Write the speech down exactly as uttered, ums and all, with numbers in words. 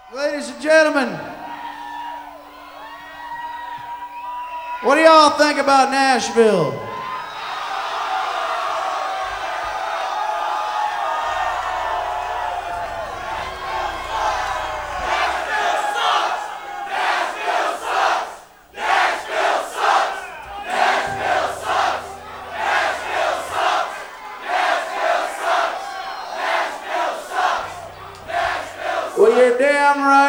Ladies and gentlemen, what do y'all think about Nashville? Well, you're damn right.